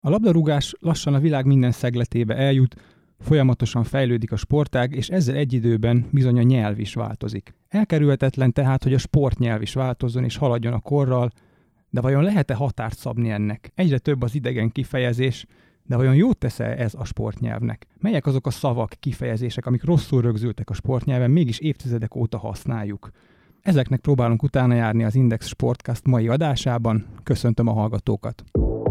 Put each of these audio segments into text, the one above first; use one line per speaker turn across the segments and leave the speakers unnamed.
A labdarúgás lassan a világ minden szegletébe eljut, folyamatosan fejlődik a sportág, és ezzel egy időben bizony a nyelv is változik. Elkerülhetetlen tehát, hogy a sportnyelv is változzon és haladjon a korral, de vajon lehet-e határt szabni ennek? Egyre több az idegen kifejezés, de vajon jót tesz-e ez a sportnyelvnek? Melyek azok a szavak, kifejezések, amik rosszul rögzültek a sportnyelven, mégis évtizedek óta használjuk? Ezeknek próbálunk utána járni az Index Sportcast mai adásában. Köszöntöm a hallgatókat!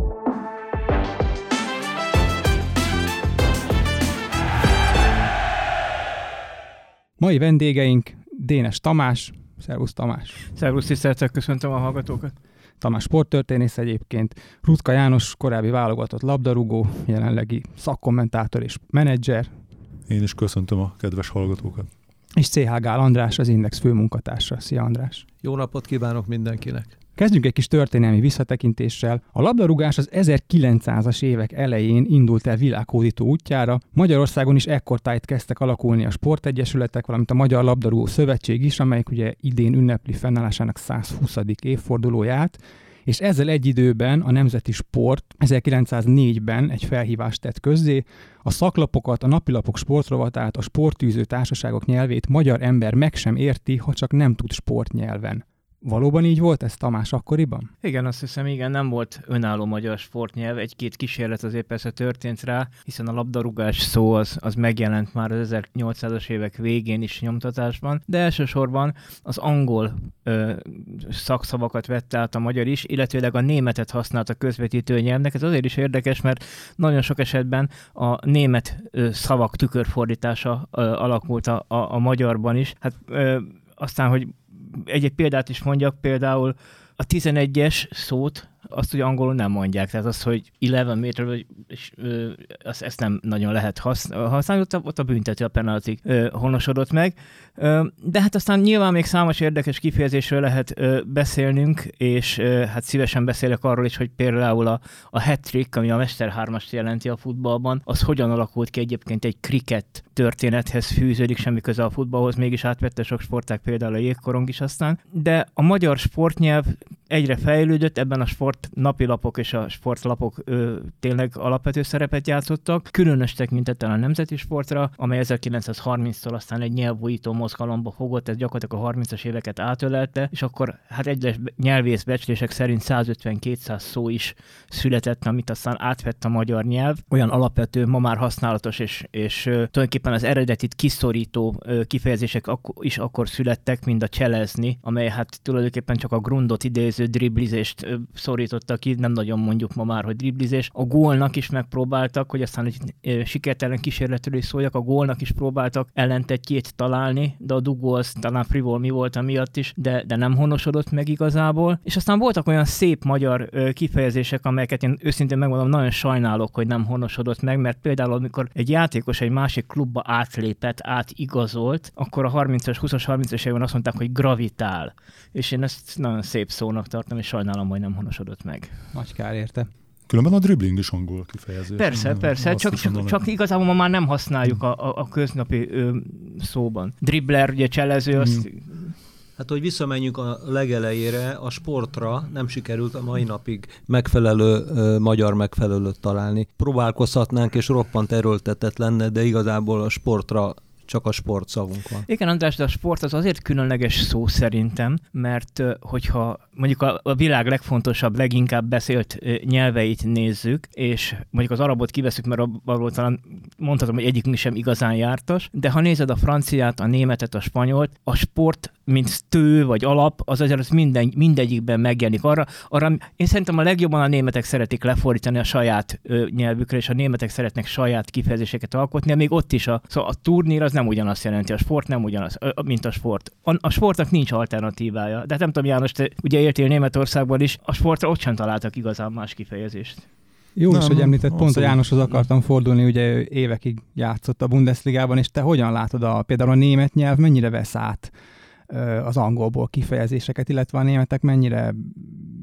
Mai vendégeink Dénes Tamás. Szervusz Tamás!
Szervusz, tiszteltek, köszöntöm a hallgatókat!
Tamás sporttörténész egyébként, Rutka János korábbi válogatott labdarúgó, jelenlegi szakkommentátor és menedzser.
Én is köszöntöm a kedves hallgatókat.
És C.H. Gál András, az Index főmunkatársa. Szia András!
Jó napot kívánok mindenkinek!
Kezdjünk egy kis történelmi visszatekintéssel. A labdarúgás az 1900-as évek elején indult el világhódító útjára. Magyarországon is ekkortájt kezdtek alakulni a sportegyesületek, valamint a Magyar Labdarúgó Szövetség is, amelyik ugye idén ünnepli fennállásának 120. évfordulóját, és ezzel egy időben a Nemzeti Sport 1904-ben egy felhívást tett közzé, a szaklapokat, a napilapok sportrovatát, a sportűző társaságok nyelvét magyar ember meg sem érti, ha csak nem tud sportnyelven. Valóban így volt ez, Tamás, akkoriban?
Igen, azt hiszem, igen, nem volt önálló magyar sportnyelv, egy-két kísérlet azért persze történt rá, hiszen a labdarúgás szó az megjelent már az 1800-as évek végén is nyomtatásban, de elsősorban az angol szakszavakat vette át a magyar is, illetőleg a németet használta közvetítő nyelvnek. Ez azért is érdekes, mert nagyon sok esetben a német szavak tükörfordítása alakult a magyarban is. Hát aztán, hogy egy példát is mondjak, például a 11-es szót, azt ugye angolul nem mondják, tehát az, hogy 11 méter, ezt nem nagyon lehet használni, ott a büntető, a penalty honosodott meg. De hát aztán nyilván még számos érdekes kifejezésről lehet beszélnünk, és hát szívesen beszélek arról is, hogy például a hat-trick, ami a mesterhármast jelenti a futballban, az hogyan alakult ki egyébként egy kriket történethez fűződik, semmi köze a futballhoz, mégis átvette sok sportág, például a jégkorong is aztán. De a magyar sportnyelv egyre fejlődött, ebben a napilapok és a sportlapok tényleg alapvető szerepet játszottak, különös tekintettel a Nemzeti Sportra, amely 1930-tól aztán egy nyelvújító mozgalomba fogott, ez gyakorlatilag a 30-as éveket átölelte, és akkor hát egyes nyelvész becslések szerint 150-200 szó is született, amit aztán átvett a magyar nyelv. Olyan alapvető, ma már használatos, és tulajdonképpen az eredetit kiszorító kifejezések is akkor születtek, mint a cselezni, amely hát tulajdonképpen csak a grundot idéző driblizést szorította ki, nem nagyon mondjuk ma már, hogy driblizés. A gólnak is megpróbáltak, hogy aztán egy sikertelen kísérletről is szóljak, a gólnak is próbáltak ellentetjét találni, de a dugó az talán frivol mi volt amiatt is, de nem honosodott meg igazából. És aztán voltak olyan szép magyar kifejezések, amelyeket én őszintén megmondom, nagyon sajnálok, hogy nem honosodott meg, mert például amikor egy játékos egy másik klubba átlépett, átigazolt, akkor a 30-as, 20-as, 30-as évben azt mondták, hogy gravitál. És én ezt nagyon szép szónak tartom, és sajnálom, hogy nem honosodott meg.
Nagy kár érte.
Különben a dribbling is angol kifejezés.
Persze, csak igazából ma már nem használjuk a köznapi szóban. Dribbler, ugye cselező, azt...
Hát, hogy visszamenjünk a legelejére, a sportra nem sikerült a mai napig megfelelő magyar megfelelőt találni. Próbálkozhatnánk, és roppant erőltetett lenne, de igazából a sportra csak a sportszavunk van.
Igen, András, de a sport az azért különleges szó szerintem, mert hogyha mondjuk a világ legfontosabb, leginkább beszélt nyelveit nézzük, és mondjuk az arabot kiveszünk, mert abból talán mondhatom, hogy egyikünk sem igazán jártas, de ha nézed a franciát, a németet, a spanyolt, a sport, mint tő vagy alap, az azért mindegyikben megjelenik. Arra én szerintem a legjobban a németek szeretik lefordítani a saját nyelvükre, és a németek szeretnek saját kifejezéseket alkotni, még ott is szóval a turnír az nem ugyanazt jelenti, a sport nem ugyanaz, mint a sport. A sportnak nincs alternatívája. De hát nem tudom, János, te ugye éltél Németországban is, a sportra ott sem találtak igazán más kifejezést.
Jó is, hogy említett, pont a Jánoshoz akartam fordulni, ugye ő évekig játszott a Bundesligában, és te hogyan látod például a német nyelv mennyire vesz át az angolból kifejezéseket, illetve a németek mennyire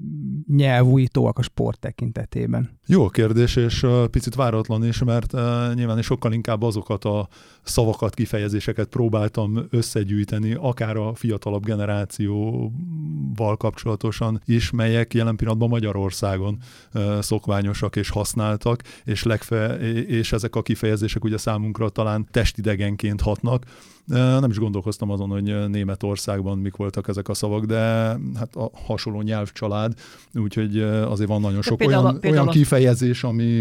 nyelvújítóak a sport tekintetében?
Jó kérdés, és picit váratlan is, mert nyilván sokkal inkább azokat a szavakat, kifejezéseket próbáltam összegyűjteni, akár a fiatalabb generációval kapcsolatosan is, melyek jelen pillanatban Magyarországon szokványosak és használtak, és ezek a kifejezések ugye számunkra talán testidegenként hatnak. Nem is gondolkoztam azon, hogy Németországban mik voltak ezek a szavak, de hát a hasonló nyelvcsalád, úgyhogy azért van nagyon sok olyan kifejezés,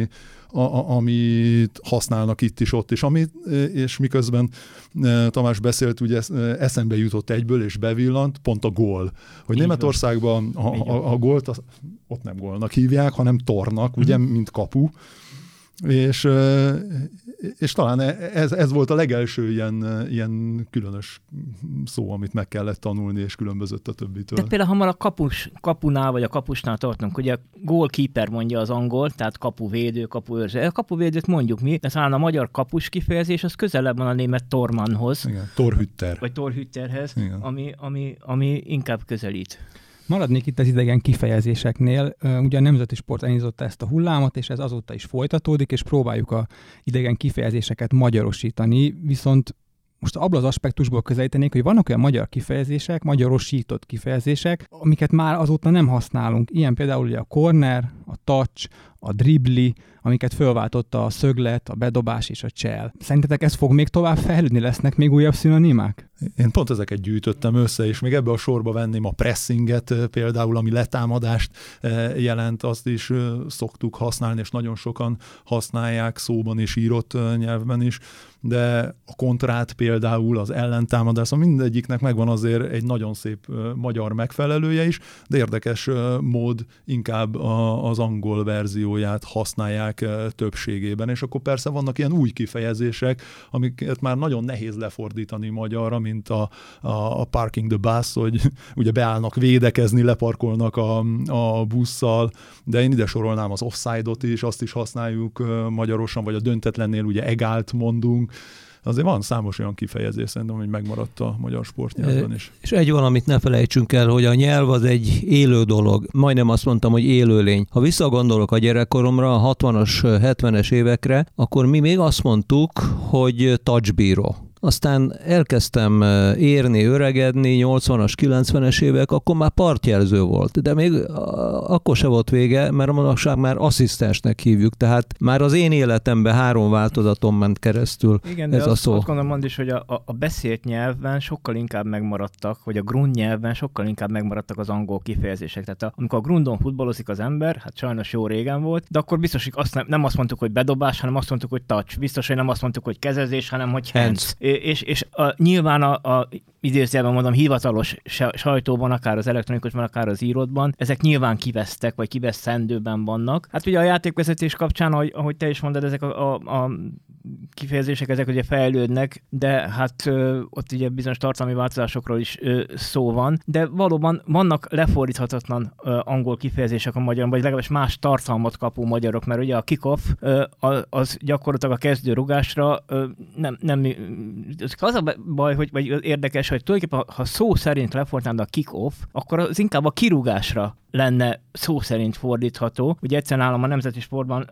amit használnak itt is, ott is. És miközben Tamás beszélt, ugye eszembe jutott egyből, és bevillant, pont a gól. Hogy Németországban a gólt ott nem gólnak hívják, hanem tornak, ugye, mint kapu. És talán ez volt a legelső ilyen különös szó, amit meg kellett tanulni, és különbözött a többitől.
De például, ha már a kapunál vagy a kapusnál tartunk, ugye goalkeeper mondja az angol, tehát kapuvédő, kapuőrző. A kapuvédőt mondjuk mi, de talán a magyar kapus kifejezés az közelebb van a német Tormannhoz.
Igen, Torhütter.
Vagy Torhütterhez, ami inkább közelít.
Maradnék itt az idegen kifejezéseknél. Ugye a Nemzeti Sport elindította ezt a hullámot, és ez azóta is folytatódik, és próbáljuk a idegen kifejezéseket magyarosítani, viszont most abban az aspektusból közelítenék, hogy vannak olyan magyar kifejezések, magyarosított kifejezések, amiket már azóta nem használunk. Ilyen például ugye a corner, a touch, a dribbli, amiket fölváltotta a szöglet, a bedobás és a csel. Szerintetek ez fog még tovább fejlődni? Lesznek még újabb szinonimák?
Én pont ezeket gyűjtöttem össze, és még ebbe a sorba venném a pressinget például, ami letámadást jelent, azt is szoktuk használni, és nagyon sokan használják szóban és írott nyelvben is, de a kontrát például, az ellentámadás, mindegyiknek megvan azért egy nagyon szép magyar megfelelője is, de érdekes mód inkább az angol verzióját használják többségében, és akkor persze vannak ilyen új kifejezések, amiket már nagyon nehéz lefordítani magyarra, mint a parking the bus, hogy ugye beállnak védekezni, leparkolnak a busszal, de én ide sorolnám az offside-ot is, azt is használjuk magyarosan, vagy a döntetlennél ugye egált mondunk. Azért van számos olyan kifejezés, szerintem, hogy megmaradt a magyar sportnyelvben is.
És egy valamit ne felejtsünk el, hogy a nyelv az egy élő dolog. Majdnem azt mondtam, hogy élőlény. Ha visszagondolok a gyerekkoromra, a 60-as, 70-es évekre, akkor mi még azt mondtuk, hogy touchbíró. Aztán elkezdtem érni, öregedni, 80-as, 90-es évek, akkor már partjelző volt. De még akkor se volt vége, mert a manapság már asszisztensnek hívjuk. Tehát már az én életemben 3 változaton ment keresztül.
Igen,
ez
de
a szó.
Azt gondolom, Andis, hogy a beszélt nyelvben sokkal inkább megmaradtak, vagy a grund nyelvben sokkal inkább megmaradtak az angol kifejezések. Tehát amikor a grundon futballozik az ember, hát sajnos jó régen volt, de akkor biztos, hogy nem azt mondtuk, hogy bedobás, hanem azt mondtuk, hogy touch. Biztos, hogy nem azt mondtuk, hogy kezezés, hanem hogy hands. És nyilván a idézőjelben mondom, hivatalos sajtóban, akár az elektronikusban, akár az írótban, ezek nyilván kivesztek, vagy kiveszendőben vannak. Hát ugye a játékvezetés kapcsán, ahogy te is mondod, ezek a kifejezések, ezek ugye fejlődnek, de hát ott ugye bizonyos tartalmi változásokról is szó van, de valóban vannak lefordíthatatlan angol kifejezések a magyarban, vagy legalábbis más tartalmat kapó magyarok, mert ugye a kick-off az gyakorlatilag a kezdőrugásra nem az a baj, vagy érdekes, hogy tulajdonképpen ha szó szerint lefordítnád a kick-off, akkor az inkább a kirúgásra lenne szó szerint fordítható. Ugye egyszer nálam a Nemzeti Sportban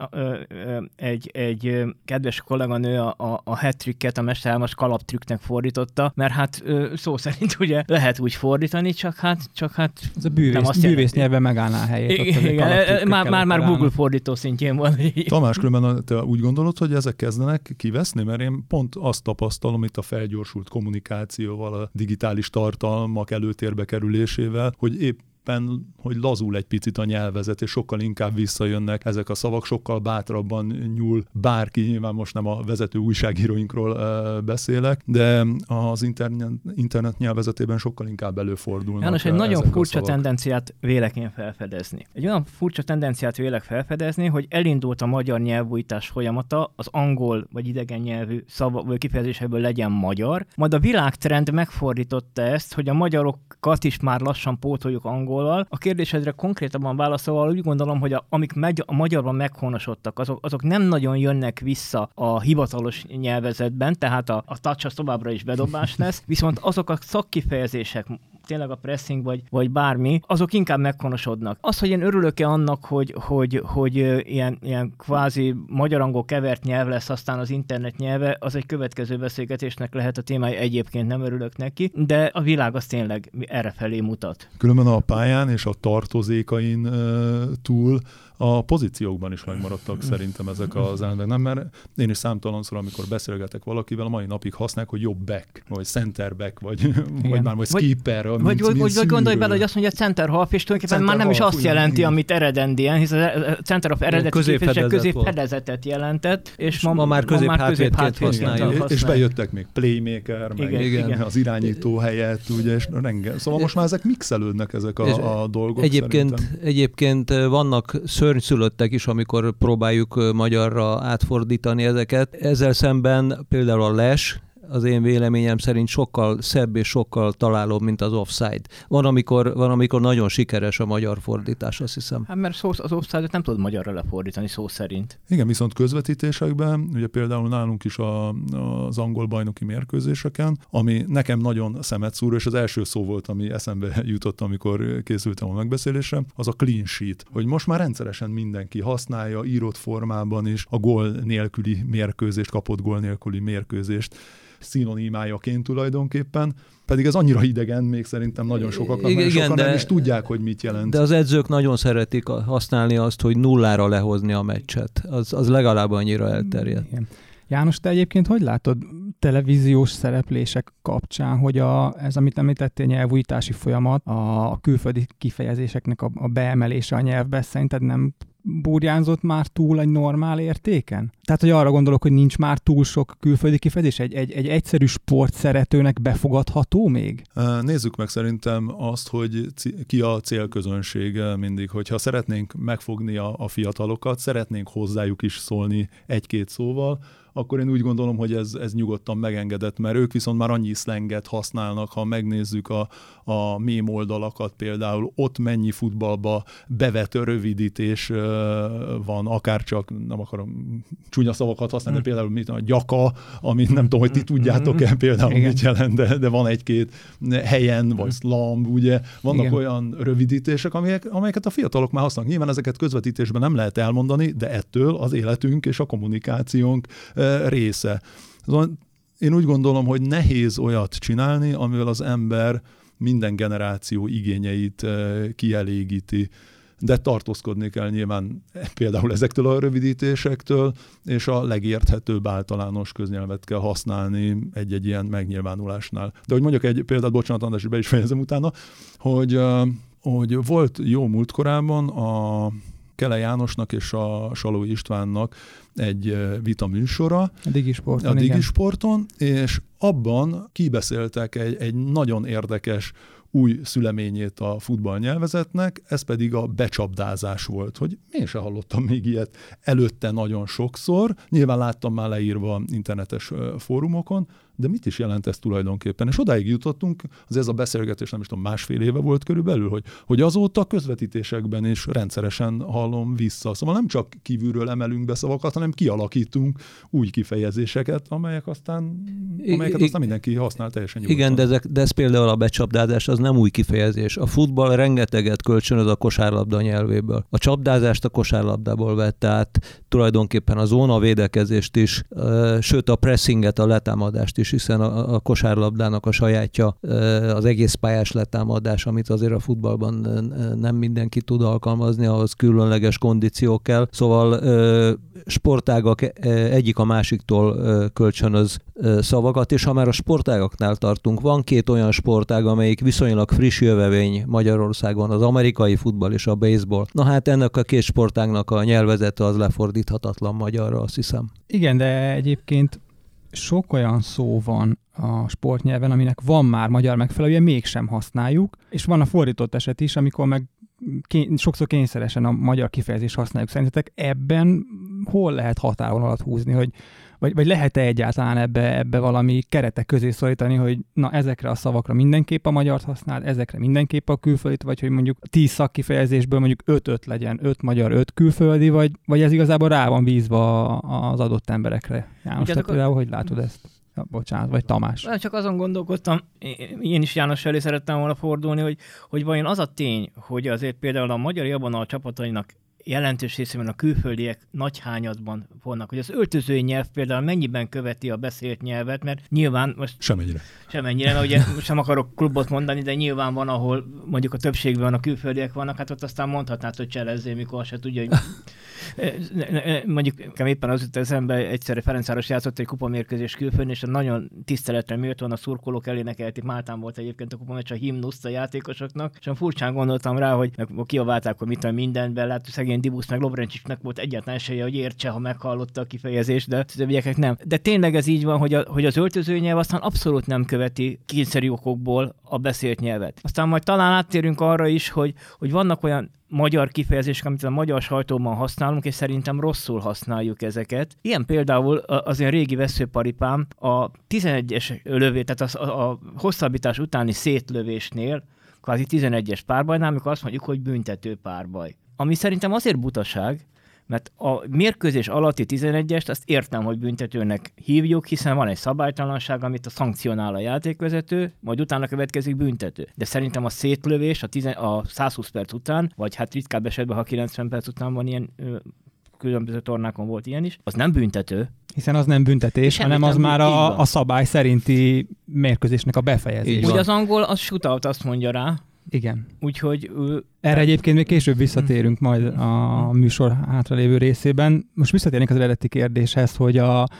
egy kedves kolléganő a hat-tricket, a mesterhármas kalaptrükknek fordította, mert hát szó szerint ugye lehet úgy fordítani, csak hát
ez a bűvész nyelven megállná a helyét.
Igen, már Google fordító szintjén van.
Tamás, különben te úgy gondolod, hogy ezek kezdenek kiveszni? Mert én pont azt tapasztalom itt a felgyorsult kommunikációval, a digitális tartalmak előtérbe kerülésével, hogy hogy lazul egy picit a nyelvezet, és sokkal inkább visszajönnek ezek a szavak, sokkal bátrabban nyúl bárki, nyilván most nem a vezető újságíróinkról beszélek, de az internet nyelvezetében sokkal inkább előfordulnak.
János, egy nagyon furcsa tendenciát vélek én felfedezni. Egy olyan furcsa tendenciát vélek felfedezni, hogy elindult a magyar nyelvújítás folyamata, az angol vagy idegen nyelvű kifejezésekből legyen magyar, majd a világtrend megfordította ezt, hogy a magyarokat is már lassan pótoljuk angol. A kérdésedre konkrétabban válaszolva úgy gondolom, hogy amik a magyarban meghonosodtak, azok nem nagyon jönnek vissza a hivatalos nyelvezetben, tehát a touch az továbbra is bedobás lesz, viszont azok a szakkifejezések, tényleg a pressing vagy bármi, azok inkább meghonosodnak. Az, hogy én örülök-e annak, hogy ilyen kvázi magyar-angol kevert nyelv lesz aztán az internet nyelve, az egy következő beszélgetésnek lehet a témája, egyébként nem örülök neki, de a világ az tényleg errefelé mutat.
Különben a pályán és a tartozékain túl a pozíciókban is megmaradtak szerintem ezek az elemek. Nem, mert én is számtalanszor, amikor beszélgetek valakivel, a mai napig használják, hogy jobb back, vagy center back, vagy skipper.
Vagy gondolj bele, hogy azt mondja center half, és tulajdonképpen már nem is azt jelenti, amit eredendien, hisz a center half eredeti képviselők középfedezetet jelentett, és
ma már középhátvédként használja.
És bejöttek még playmaker, meg az irányító helyett, ugye, és szóval most már ezek mixelődnek ezek a dolgok.
Egyébként vannak szörnyszülöttek is, amikor próbáljuk magyarra átfordítani ezeket. Ezzel szemben például a les, az én véleményem szerint sokkal szebb és sokkal találóbb, mint az offside. Van, amikor nagyon sikeres a magyar fordítás, azt hiszem.
Hát mert az offside-ot nem tudod magyarra lefordítani szó szerint.
Igen, viszont közvetítésekben, ugye például nálunk is az angol bajnoki mérkőzéseken, ami nekem nagyon szemet szúr, és az első szó volt, ami eszembe jutott, amikor készültem a megbeszélésre, az a clean sheet, hogy most már rendszeresen mindenki használja írott formában is a gól nélküli mérkőzést, kapott gól nélküli mérkőzést szinonimájaként tulajdonképpen, pedig ez annyira idegen még szerintem nagyon sokaknak, mert sokan nem is tudják, hogy mit jelent.
De az edzők nagyon szeretik használni azt, hogy nullára lehozni a meccset. Az legalább annyira elterjedt.
Igen. János, te egyébként hogy látod televíziós szereplések kapcsán, hogy ez, amit említettél, nyelvújítási folyamat, a külföldi kifejezéseknek a beemelése a nyelvbe, szerinted nem burjánzott már túl egy normál értéken? Tehát, hogy arra gondolok, hogy nincs már túl sok külföldi kifejezés, egy egyszerű sportszeretőnek befogadható még?
Nézzük meg szerintem azt, hogy ki a célközönség mindig. Hogyha szeretnénk megfogni a fiatalokat, szeretnénk hozzájuk is szólni egy-két szóval, akkor én úgy gondolom, hogy ez nyugodtan megengedett, mert ők viszont már annyi szlenget használnak, ha megnézzük a mém oldalakat például, ott mennyi futballba bevett rövidítés van, akár csak, nem akarom csúnya szavakat használni, de például a gyaka, amit nem tudom, hogy ti tudjátok-e például mit jelent, de van egy-két helyen, vagy szlamb, ugye, vannak olyan rövidítések, amelyeket a fiatalok már használnak. Nyilván ezeket közvetítésben nem lehet elmondani, de ettől az életünk és a kommunikációnk része. Én úgy gondolom, hogy nehéz olyat csinálni, amivel az ember minden generáció igényeit kielégíti, de tartózkodni kell nyilván például ezektől a rövidítésektől, és a legérthetőbb általános köznyelvet kell használni egy-egy ilyen megnyilvánulásnál. De hogy mondjak egy példát, bocsánat, András, be is fejezem utána, hogy volt jó múltkorában a Kele Jánosnak és a Salói Istvánnak egy vita műsora
a Digisporton,
és abban kibeszéltek egy nagyon érdekes új szüleményét a futballnyelvezetnek, ez pedig a becsapdázás volt, hogy én se hallottam még ilyet előtte nagyon sokszor, nyilván láttam már leírva internetes fórumokon, de mit is jelent ez tulajdonképpen? És odáig jutottunk, az ez a beszélgetés nem is tudom, másfél éve volt körülbelül, hogy azóta közvetítésekben is rendszeresen hallom vissza. Szóval nem csak kívülről emelünk be szavakat, hanem kialakítunk új kifejezéseket, amelyeket aztán mindenki használ teljesen nyugodtan.
Igen, de ez például a becsapdázás, az nem új kifejezés. A futball rengeteget kölcsönöz a kosárlabda nyelvéből. A csapdázást a kosárlabdából vette át, tulajdonképpen a zónavédekezést is, sőt a pressinget, a letámadást is, hiszen a kosárlabdának a sajátja az egész pályás letámadás, amit azért a futballban nem mindenki tud alkalmazni, ahhoz különleges kondíciók kell. Szóval sportágak egyik a másiktól kölcsönöz szavakat, és ha már a sportágaknál tartunk, van két olyan sportág, amelyik viszonylag friss jövevény Magyarországon, az amerikai futball és a baseball. Na hát ennek a két sportágnak a nyelvezete az lefordíthatatlan magyarra, azt hiszem.
Igen, de egyébként sok olyan szó van a sportnyelven, aminek van már magyar megfelelője, mégsem használjuk, és van a fordított eset is, amikor meg sokszor kényszeresen a magyar kifejezést használjuk. Szerintetek ebben hol lehet határvonalat húzni, vagy lehet-e egyáltalán ebbe valami keretek közé szorítani, hogy na ezekre a szavakra mindenképp a magyart használ, ezekre mindenképp a külföldit, vagy hogy mondjuk 10 szakkifejezésből mondjuk 5 legyen, 5 magyar, 5 külföldi, vagy ez igazából rá van bízva az adott emberekre. János, te például hogy látod ezt? Bocsánat, vagy Tamás.
Csak azon gondolkodtam, én is János elé szerettem volna fordulni, hogy vajon az a tény, hogy azért például a magyar Jabona csapatainak jelentős részében a külföldiek nagy hányadban vannak, hogy az öltözői nyelv például mennyiben követi a beszélt nyelvet, mert nyilván most...
Semennyire,
mert ugye sem akarok klubot mondani, de nyilván van, ahol mondjuk a többségben a külföldiek vannak, hát ott aztán mondhatnád, hogy cselezzél, mikor se tudja, hogy... Mondjuk éppen az jut eszembe, egyszerre Ferencváros játszott egy kupamérkőzés külföldön, és nagyon tiszteletre méltóan a szurkolók elénekelték. Máltán volt egyébként a kupameccs, a himnuszt a játékosoknak, és furcsán gondoltam rá, hogy kiabálták, hogy mit mindenben, lát, szegény Dibusz meg Lovrencsicsnek volt egyetlen esélye, hogy értse, ha meghallotta a kifejezést, de többieknek nem. De tényleg ez így van, hogy az öltözőnyelv aztán abszolút nem követi kényszerű okokból a beszélt nyelvet. Aztán majd talán áttérünk arra is, hogy vannak olyan magyar kifejezések, amit a magyar sajtóban használunk, és szerintem rosszul használjuk ezeket. Ilyen például az én régi veszőparipám a 11-es lövés, tehát a hosszabbítás utáni szétlövésnél, kvázi 11-es párbajnál, amikor azt mondjuk, hogy büntető párbaj. Ami szerintem azért butaság, mert a mérkőzés alatti 11-est azt értem, hogy büntetőnek hívjuk, hiszen van egy szabálytalanság, amit a szankcionál a játékvezető, majd utána következik büntető. De szerintem a szétlövés a 120 perc után, vagy hát ritkább esetben, ha 90 perc után van ilyen, különböző tornákon volt ilyen is, az nem büntető.
Hiszen az nem büntetés, hanem az már a szabály szerinti mérkőzésnek a befejezés.
Úgy az angol, az shootout, azt mondja rá.
Igen.
Úgyhogy...
Erre egyébként még később visszatérünk majd a műsor hátralévő részében. Most visszatérnénk az eredeti kérdéshez, hogy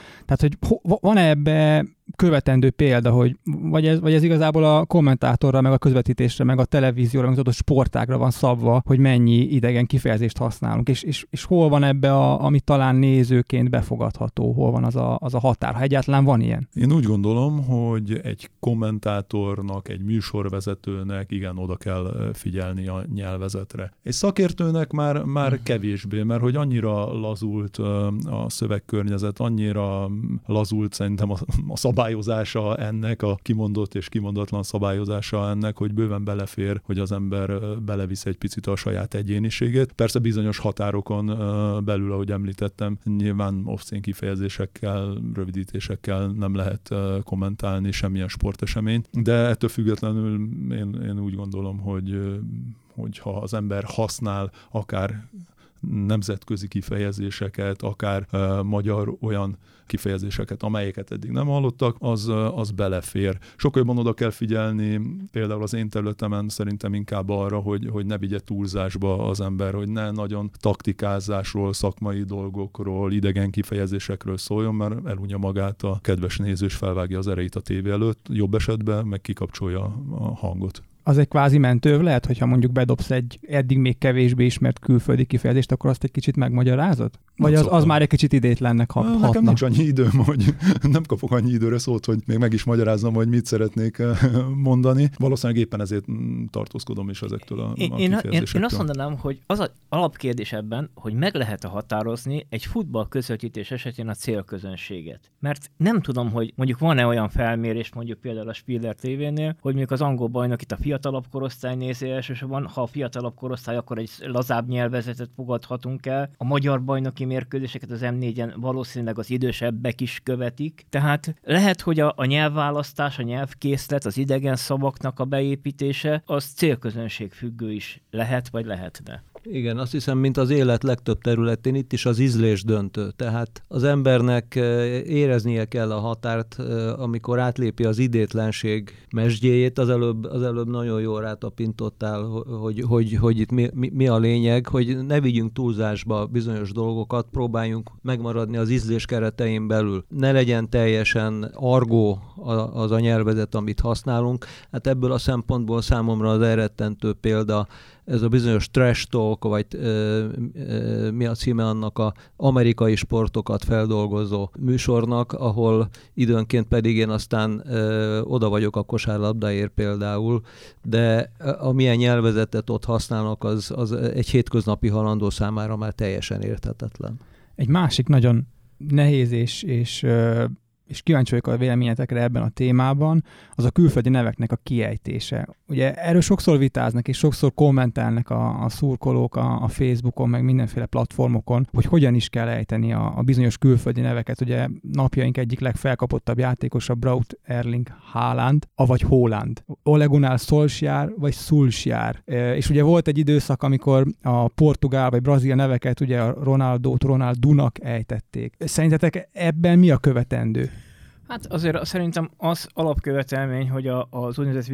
van-e ebbe követendő példa, hogy vagy ez igazából a kommentátorra, meg a közvetítésre, meg a televízióra, meg az adott sportágra van szabva, hogy mennyi idegen kifejezést használunk, és hol van ebbe, ami talán nézőként befogadható, hol van az a határ, ha egyáltalán van ilyen?
Én úgy gondolom, hogy egy kommentátornak, egy műsorvezetőnek igen oda kell figyelni a nyelvezetre. Egy szakértőnek már kevésbé, mert hogy annyira lazult a szövegkörnyezet, annyira lazult szerintem a szabályozása ennek, a kimondott és kimondatlan szabályozása ennek, hogy bőven belefér, hogy az ember belevisz egy picit a saját egyéniségét. Persze bizonyos határokon belül, ahogy említettem, nyilván obszcén kifejezésekkel, rövidítésekkel nem lehet kommentálni semmilyen sporteseményt, de ettől függetlenül én úgy gondolom, hogy ha az ember használ akár nemzetközi kifejezéseket, akár magyar olyan kifejezéseket, amelyeket eddig nem hallottak, az belefér. Sokkal jobban oda kell figyelni, például az én területemen szerintem inkább arra, hogy ne vigye túlzásba az ember, hogy ne nagyon taktikázásról, szakmai dolgokról, idegen kifejezésekről szóljon, mert elunja magát a kedves néző, és felvágja az erejét a tévé előtt, jobb esetben meg kikapcsolja a hangot.
Az egy kvázi mentőv lehet, hogyha mondjuk bedobsz egy eddig még kevésbé ismert külföldi kifejezést, akkor azt egy kicsit megmagyarázod? Vagy az már egy kicsit idétlennek hatna?
Nekem nincs annyi időm, hogy nem kapok annyi időre szót, hogy még meg is magyarázzam, hogy mit szeretnék mondani. Valószínűleg éppen ezért tartózkodom is ezektől a kifejezésektől.
Én azt mondanám, hogy az az alapkérdés ebben, hogy meg lehet határozni egy futball közvetítés esetén a célközönséget. Mert nem tudom, hogy mondjuk van-e olyan felmérés, mondjuk például a Spiller TV-nél, hogy mondjuk az angol bajnok itt a fiatalabb korosztály nézi elsősorban, ha a fiatalabb korosztály, akkor egy lazább nyelvezetet fogadhatunk el. A magyar bajnoki mérkőzéseket az M4-en valószínűleg az idősebbek is követik. Tehát lehet, hogy a nyelvválasztás, a nyelvkészlet, az idegen szavaknak a beépítése, az célközönség függő is lehet, vagy lehetne.
Igen, azt hiszem, mint az élet legtöbb területén, itt is az ízlés döntő. Tehát az embernek éreznie kell a határt, amikor átlépi az idétlenség mesdjéjét. Az előbb nagyon jól rátapintottál, hogy itt mi a lényeg, hogy ne vigyünk túlzásba bizonyos dolgokat, próbáljunk megmaradni az ízlés keretein belül. Ne legyen teljesen argó az a nyelvezet, amit használunk. Hát ebből a szempontból számomra az elrettentő példa ez a bizonyos trash talk, vagy mi a címe annak a amerikai sportokat feldolgozó műsornak, ahol időnként pedig én aztán oda vagyok a kosárlabdáért például, de amilyen nyelvezetet ott használnak, az egy hétköznapi halandó számára már teljesen érthetetlen.
Egy másik nagyon nehéz és és kíváncsi vagyok a véleményetekre ebben a témában, az a külföldi neveknek a kiejtése. Ugye erről sokszor vitáznak, és sokszor kommentelnek a szurkolók a Facebookon, meg mindenféle platformokon, hogy hogyan is kell ejteni a bizonyos külföldi neveket. Ugye napjaink egyik legfelkapottabb játékosa Braut Erling Haaland, avagy Haaland. Ole Gunnar Solskjaer, vagy Solskjaer. És ugye volt egy időszak, amikor a portugál vagy brazil neveket ugye a Ronaldót Ronaldunak ejtették. Szerintetek ebben mi a követendő?
Hát azért szerintem az alapkövetelmény, hogy az úgynevezett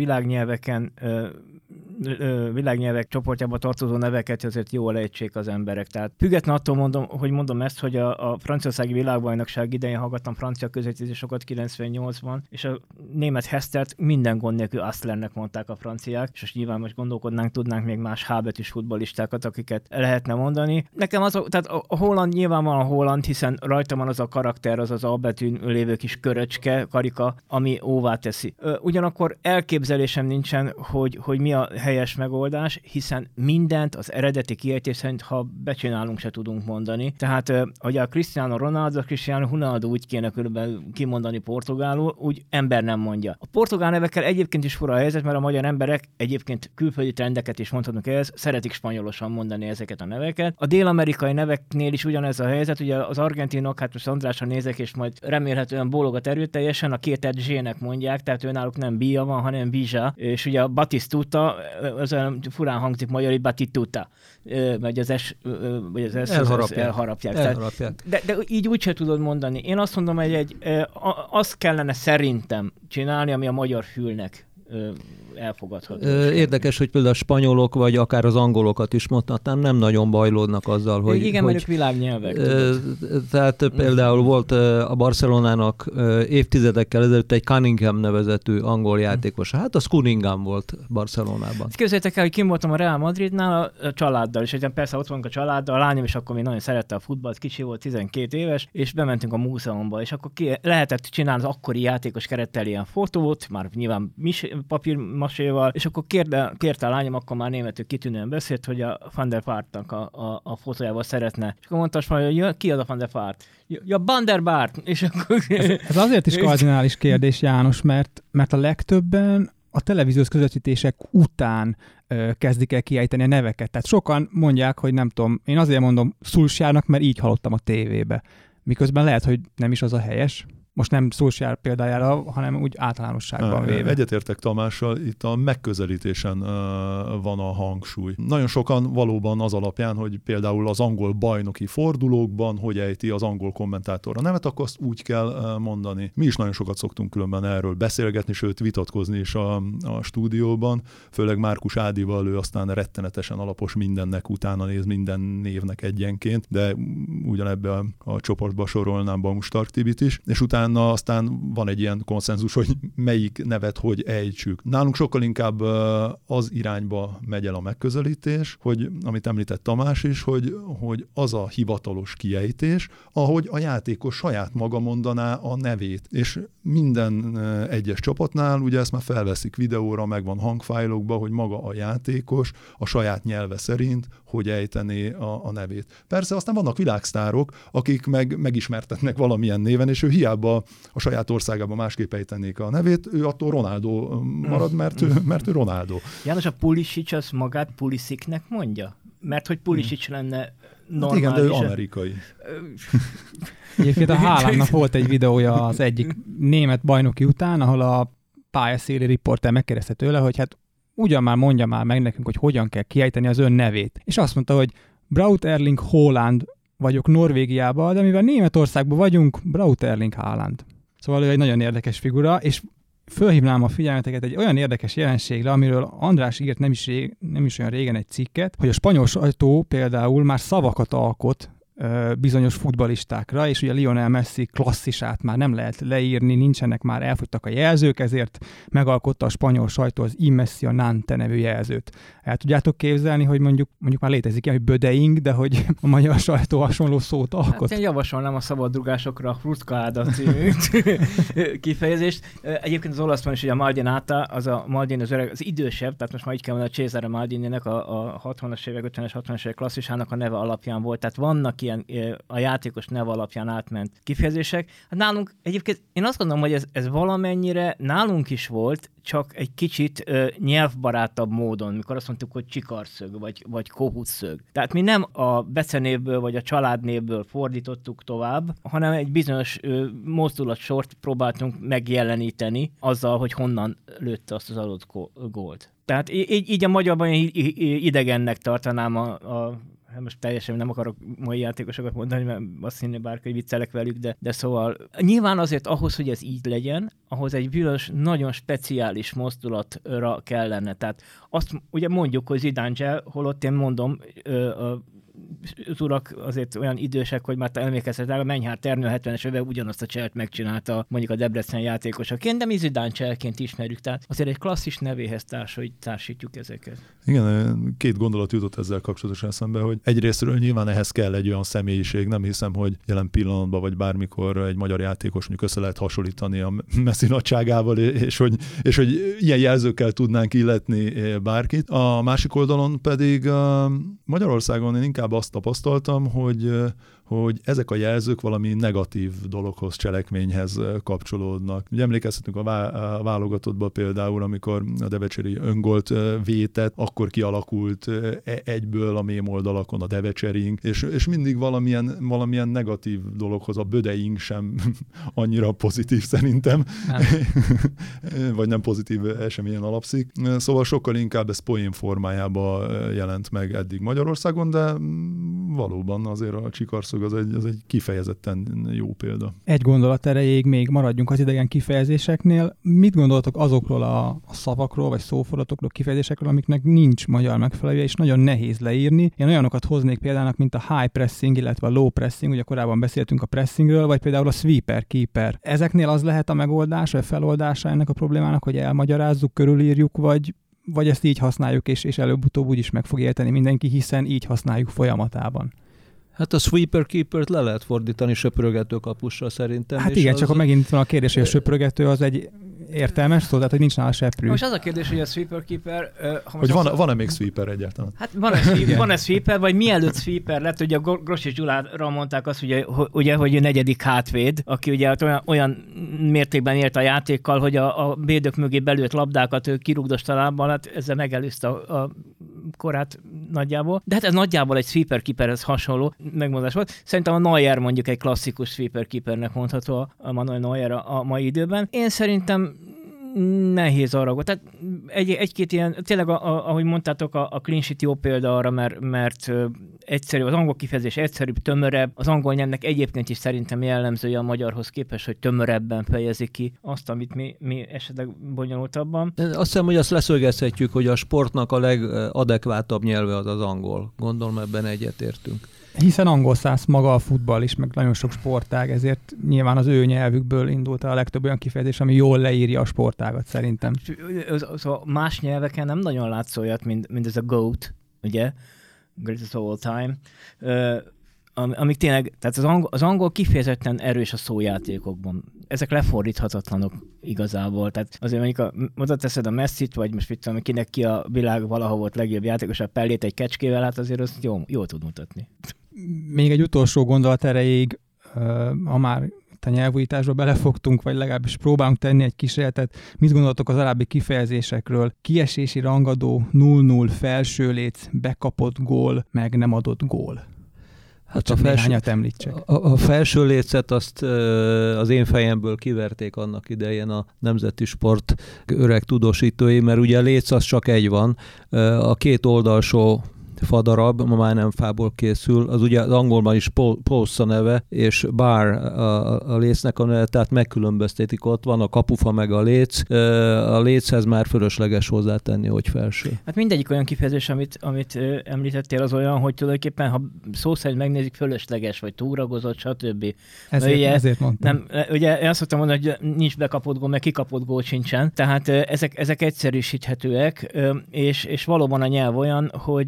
világnyelvek csoportjába tartozó neveket azért jól ejtsék az emberek. Tehát független attól mondom ezt, hogy a franciaországi világbajnokság idején hallgattam francia közvetítésokat 98-ban, és a német Hestert minden gond nélkül Astlernek mondták a franciák, és nyilván most tudnánk még más H betűs futballistákat, akiket lehetne mondani. Nekem tehát a Haaland nyilvánvalóan Haaland, hiszen rajta van az a karakter, az A betűn lévő kis köröcske, karika, ami óvá teszi. Ugyanakkor elképzelésem nincsen, hogy mi a helyes megoldás, hiszen mindent az eredeti kiejtés szerint, ha becsinálunk, se tudunk mondani. Tehát ugye a Cristiano Ronaldo úgy kéne körülbelül kimondani portugálul, úgy ember nem mondja. A portugál nevekkel egyébként is fura a helyzet, mert a magyar emberek egyébként külföldi trendeket is mondhatunk ehhez, szeretik spanyolosan mondani ezeket a neveket. A dél-amerikai neveknél is ugyanez a helyzet, ugye az argentinok, hát most Andrásra nézek, és majd remélhetően bólogat erőteljesen, a két Z-nek mondják, tehát ő náluk nem Bia van, hanem Bija, és ugye a Batistuta, az olyan furán hangzik magyar, hogy Batistuta, vagy az S elharapják. De így úgyse tudod mondani. Én azt mondom, hogy azt kellene szerintem csinálni, ami a magyar fülnek elfogadható.
Érdekes, hogy például a spanyolok, vagy akár az angolokat is mondhatnám, nem nagyon bajlódnak azzal, hogy...
Igen, mert ők világnyelvek.
Tehát például volt a Barcelonának évtizedekkel ezelőtt egy Cunningham nevezetű angol játékos. Hát az Cunningham volt Barcelonában.
Képzeljétek el, hogy kim voltam a Real Madridnál a családdal, és persze ott vannak a családdal, a lányom is akkor még nagyon szerette a futballt, kicsi volt, 12 éves, és bementünk a múzeumba, és akkor lehetett csinálni az akkori játékos kerettel ilyen fotót, már nyilván papírmaséval, és akkor kérte a lányom, akkor már németül kitűnően beszélt, hogy a Van der Vaartnak a fotójával szeretne. És akkor mondta, hogy ki az a Van der Vaart? Ja, Van der Vaart! És akkor...
Ez azért is kardinális kérdés, János, mert a legtöbben a televíziós közvetítések után kezdik el kiejteni a neveket. Tehát sokan mondják, hogy nem tudom, én azért mondom Solskjaernak, mert így hallottam a tévébe. Miközben lehet, hogy nem is az a helyes. Most nem Solskjaer példájára, hanem úgy általánosságban véve.
Egyetértek Tamással, itt a megközelítésen van a hangsúly. Nagyon sokan valóban az alapján, hogy például az angol bajnoki fordulókban hogy ejti az angol kommentátor a nevet, akkor azt úgy kell mondani. Mi is nagyon sokat szoktunk különben erről beszélgetni, sőt vitatkozni is a stúdióban, főleg Márkus Ádival, ő aztán rettenetesen alapos, mindennek utána néz, minden névnek egyenként, de ugyanebbe a csoportba sorolnám Baumstark Tibit is, és utána aztán van egy ilyen konszenzus, hogy melyik nevet hogy ejtsük. Nálunk sokkal inkább az irányba megy el a megközelítés, hogy, amit említett Tamás is, hogy az a hivatalos kiejtés, ahogy a játékos saját maga mondaná a nevét. És minden egyes csapatnál, ugye ezt már felveszik videóra, megvan hangfájlokba, hogy maga a játékos a saját nyelve szerint hogy ejtené a nevét. Persze aztán vannak világsztárok, akik megismertetnek valamilyen néven, és ő hiába a saját országában másképp ejtenék a nevét, ő attól Ronaldo marad, mert ő Ronaldo.
János, a Pulisic az magát Pulisicnek mondja? Mert hogy Pulisic lenne normális.
Hát igen, de ő amerikai.
Egyébként a Haalandnak volt egy videója az egyik német bajnoki után, ahol a pályaszéli riporter megkérdezte tőle, hogy hát ugyan már mondja már meg nekünk, hogy hogyan kell kiejteni az ön nevét. És azt mondta, hogy Braut Erling Haaland vagyok Norvégiában, de mivel Németországban vagyunk, Braut Erling Haaland. Szóval ő egy nagyon érdekes figura, és fölhívnám a figyelmeteket egy olyan érdekes jelenségre, amiről András írt nem is olyan régen egy cikket, hogy a spanyol sajtó például már szavakat alkot bizonyos futballistákra, és ugye Lionel Messi klasszisát már nem lehet leírni, nincsenek már, elfogytak a jelzők, ezért megalkotta a spanyol sajtó az Impressionante nevű jelzőt. El tudjátok képzelni, hogy mondjuk már létezik ilyen, hogy bödeink, de hogy a magyar sajtó hasonló szót alkot?
Hát én javasolnám a szabadrugásokra a Fruszkaáda című kifejezést. Egyébként az olaszban is ugye a Maldinata, az öreg, az idősebb, tehát most már így kell mondani, a Cesare Maldininek a 60-as évek, 50-es, 60-as évek klasszisának a neve alapján volt. Tehát vannak ilyen a játékos nev alapján átment kifejezések. Hát nálunk egyébként én azt gondolom, hogy ez valamennyire nálunk is volt, csak egy kicsit nyelvbarátabb módon, mikor azt mondtuk, hogy csikarszög, vagy kohutszög. Tehát mi nem a becenévből, vagy a családnévből fordítottuk tovább, hanem egy bizonyos mozdulatsort próbáltunk megjeleníteni azzal, hogy honnan lőtte azt az adott gólt. Tehát így a magyarban idegennek tartanám most teljesen nem akarok mai játékosokat mondani, mert azt hinni bárki, hogy viccelek velük, de szóval nyilván azért ahhoz, hogy ez így legyen, ahhoz egy bizonyos, nagyon speciális mozdulatra kellene. Tehát azt ugye mondjuk, hogy Zidane, holott én mondom, az urak azért olyan idősek, hogy már emlékeztetek, a Menyhárt Ernő 70-es években ugyanazt a cselt megcsinálta mondjuk a Debrecen játékosaként, de mi Zidane cselként ismerjük, tehát azért egy klasszis nevéhez társítjuk ezeket.
Igen, két gondolat jutott ezzel kapcsolatosan eszembe, hogy egyrésztről nyilván ehhez kell egy olyan személyiség, nem hiszem, hogy jelen pillanatban vagy bármikor egy magyar játékos mondjuk össze lehet hasonlítani a Messi nagyságával, és hogy ilyen jelzőkkel tudnánk illetni bárkit. A másik oldalon pedig Magyarországon én inkább azt tapasztaltam, hogy ezek a jelzők valami negatív dologhoz, cselekményhez kapcsolódnak. Ugye emlékezhetünk a válogatottban például, amikor a Devecseri öngolt vétett, akkor kialakult egyből a mém oldalakon a Devecserink, és mindig valamilyen negatív dologhoz, a Bödeink sem annyira pozitív szerintem, vagy nem pozitív eseményen alapszik. Szóval sokkal inkább ez poén formájában jelent meg eddig Magyarországon, de valóban azért a csikarszög az egy kifejezetten jó példa.
Egy gondolat erejéig még maradjunk az idegen kifejezéseknél. Mit gondoltok azokról a szavakról, vagy szófordulatokról, kifejezésekről, amiknek nincs magyar megfelelője, és nagyon nehéz leírni? Én olyanokat hoznék példának, mint a high pressing, illetve a low pressing, ugye korábban beszéltünk a pressingről, vagy például a sweeper, keeper. Ezeknél az lehet a megoldás, vagy a feloldása ennek a problémának, hogy elmagyarázzuk, körülírjuk, vagy ezt így használjuk, és előbb-utóbb úgy is meg fog érteni mindenki, hiszen így használjuk folyamatában.
Hát a sweeper-keepert le lehet fordítani söprögető kapusra szerintem.
Hát igen, csak megint van a kérdés, hogy a söprögető az egy értelmes szó, tehát hogy nincs nála seprű.
Most az a kérdés, hogy a sweeper-keeper...
hogy van-e még sweeper egyáltalán?
Hát van-e sweeper, vagy mielőtt sweeper lett, ugye a Grossi Gyulára mondták azt, ugye, hogy a negyedik hátvéd, aki ugye olyan mértékben élt a játékkal, hogy a védők mögé belőtt labdákat ő kirúgdosta lábbal, hát ezzel megelőzte a korát nagyjából. De hát ez nagyjából egy sweeper-keeperhez hasonló megmondás volt. Szerintem a Neuer mondjuk egy klasszikus sweeper-keepernek mondható a Manuel Neuer a mai időben. Én szerintem nehéz arra. Tehát egy-két ilyen, tényleg ahogy mondtátok, a clean sheet jó példa arra, mert egyszerű, az angol kifejezés egyszerűbb, tömörebb. Az angol nyelvnek egyébként is szerintem jellemzője a magyarhoz képest, hogy tömörebben fejezi ki azt, amit mi esetleg bonyolultabban.
Azt hiszem, hogy azt leszögezhetjük, hogy a sportnak a legadekvátabb nyelve az angol. Gondolom, ebben egyetértünk.
Hiszen angol száz maga a futball is, meg nagyon sok sportág, ezért nyilván az ő nyelvükből indult a legtöbb olyan kifejezés, ami jól leírja a sportágat szerintem.
Szóval más nyelveken nem nagyon látsz olyat, mint ez a GOAT, ugye? Greatest of all time. Amik tényleg, tehát az angol kifejezetten erős a szójátékokban. Ezek lefordíthatatlanok igazából. Tehát azért mondjuk, oda teszed a Messit, vagy most mit tudom, kinek ki a világ valaha volt legjobb játékos, a Pellét egy kecskével, hát azért azt jól tud mutatni.
Még egy utolsó gondolat erejéig, ha már a nyelvújításba belefogtunk, vagy legalábbis próbálunk tenni egy kísérletet. Mit gondoltok az alábbi kifejezésekről? Kiesési rangadó, 0-0, felső léc, bekapott gól, meg nem adott gól. Hát a
felső lécet azt az én fejemből kiverték annak idején a Nemzeti Sport öreg tudósítói, mert ugye a léc az csak egy van. A két oldalsó fadarab, ma már nem fából készül, az ugye az angolban is post a neve, és bar a lécnek a neve, tehát megkülönböztetik, ott van a kapufa meg a léc. A léchez már fölösleges hozzátenni, hogy felső.
Hát mindegyik olyan kifejezés, amit említettél, az olyan, hogy tulajdonképpen, ha szó szerint megnézik, fölösleges, vagy túragozott, stb.
Ezért mondtam.
Nem, ugye én azt szoktam mondani, hogy nincs bekapott gól, meg kikapott gól sincsen. Tehát ezek egyszerűsíthetőek, és valóban a nyelv olyan, hogy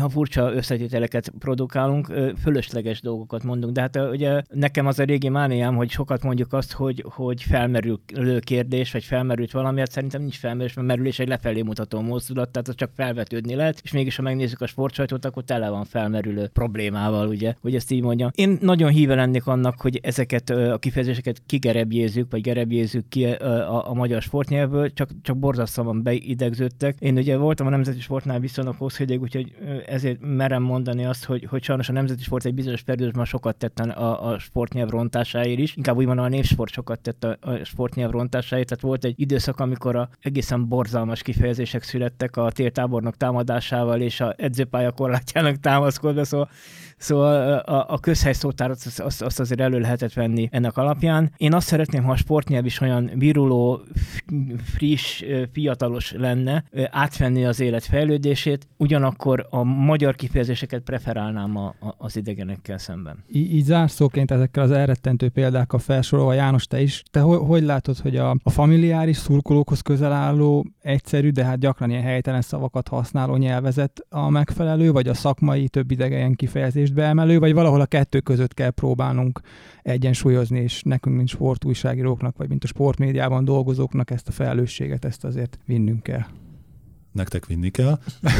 néha furcsa összetételeket produkálunk, fölösleges dolgokat mondunk, de hát ugye nekem az a régi mániám, hogy sokat mondjuk azt, hogy felmerül kérdés, vagy felmerült valami, hát szerintem nincs felmerülés, mert merülés egy lefelé mutató mozdulat, tehát az csak felvetődni lehet, és mégis ha megnézzük a sportsajtót, akkor tele van felmerülő problémával, ugye, hogy ezt így mondjam. Én nagyon híve lennék annak, hogy ezeket a kifejezéseket kigerebjézzük, vagy gerebjézzük ki a magyar sportnyelvből, csak borzasztóan beidegződtek. Én ugye voltam a Nemzeti Sportnál viszonylag hosszú ideig, úgyhogy ezért merem mondani azt, hogy sajnos a Nemzeti Sport egy bizonyos periódusban sokat tett a sportnyelv rontásáért is. Inkább úgy mondom, a Népsport sokat tett a sportnyelv rontásáért. Tehát volt egy időszak, amikor egészen borzalmas kifejezések születtek a tértábornok támadásával és a edzőpálya korlátjának támaszkodva, szóval a közhelyszótárat azt azért elő lehetett venni ennek alapján. Én azt szeretném, ha a sportnyelv is olyan viruló, friss, fiatalos lenne, átvenni az élet fejlődését, ugyanakkor a magyar kifejezéseket preferálnám az idegenekkel szemben.
Így zárszóként ezekkel az elrettentő példákkal felsorolva, János, te hogy látod, hogy a familiáris, szurkolókhoz közel álló, egyszerű, de hát gyakran ilyen helytelen szavakat használó nyelvezet a megfelelő, vagy a szakmai, több idegen kifejezést beemelő, vagy valahol a kettő között kell próbálnunk egyensúlyozni, és nekünk, mint sportújságíróknak, vagy mint a sportmédiában dolgozóknak ezt a felelősséget, ezt azért vinnünk kell.
Nektek vinni kell.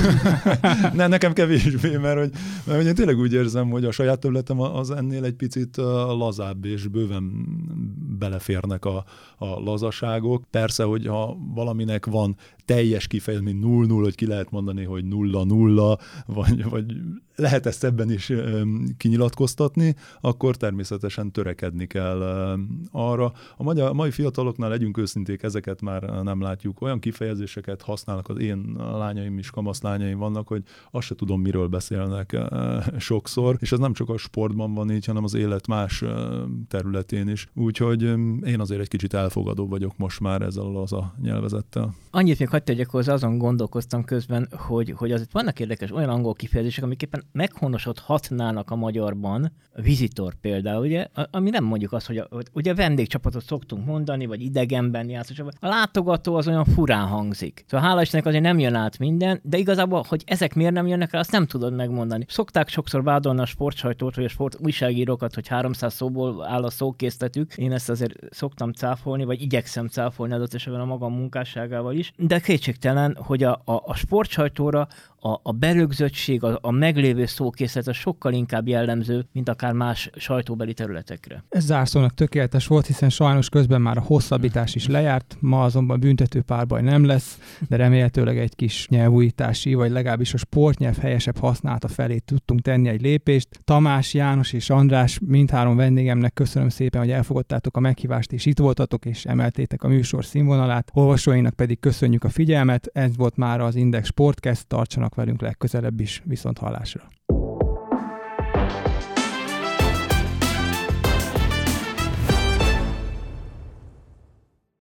Nekem kevésbé, mert hogy én tényleg úgy érzem, hogy a saját területem az ennél egy picit lazább, és bőven beleférnek a lazaságok. Persze, hogy ha valaminek van teljes kifejezés, mint 0-0, hogy ki lehet mondani, hogy 0-0, vagy lehet ezt ebben is kinyilatkoztatni, akkor természetesen törekedni kell arra. A mai fiataloknál, legyünk őszinték, ezeket már nem látjuk. Olyan kifejezéseket használnak, az én lányaim is, kamaszlányaim vannak, hogy azt se tudom, miről beszélnek sokszor, és ez nem csak a sportban van így, hanem az élet más területén is. Úgyhogy én azért egy kicsit elfogadó vagyok most már ezzel az a nyelvezettel.
Annyit még hadd tegyek hozzá, azon gondolkoztam közben, hogy azért vannak érdekes olyan angol kifejezések, amik éppen meghonosodhatnának a magyarban, a visitor például, ugye, ami nem mondjuk azt, hogy ugye vendégcsapatot szoktunk mondani, vagy idegenben játszó. A látogató az olyan furán hangzik. Szóval hála Istennek azért nem jön át minden, de igazából, hogy ezek miért nem jönnek el, azt nem tudod megmondani. Szokták sokszor vádolni a sportsajtót, vagy a sport újságírókat, hogy 300 szóból áll a szókészletük. Én ezt azért szoktam cáfolni, vagy igyekszem cáfolni adott esetben a magam munkásságával is. De kétségtelen, hogy a sportsajtóra a berögzöttség, a meglévő szókészlet az sokkal inkább jellemző, mint akár más sajtóbeli területekre.
Ez zárszónak tökéletes volt, hiszen sajnos közben már a hosszabbítás is lejárt, ma azonban büntető párbaj nem lesz, de remélhetőleg egy kis nyelvújítási, vagy legalábbis a sportnyelv helyesebb használata felé tudtunk tenni egy lépést. Tamás, János és András, mindhárom vendégemnek köszönöm szépen, hogy elfogadtátok a meghívást, és itt voltatok, és emeltétek a műsor színvonalát. Olvasóinak pedig köszönjük a figyelmet, ez volt már az Index Sportcast, tartsanak velünk legközelebb is, viszont hallásra.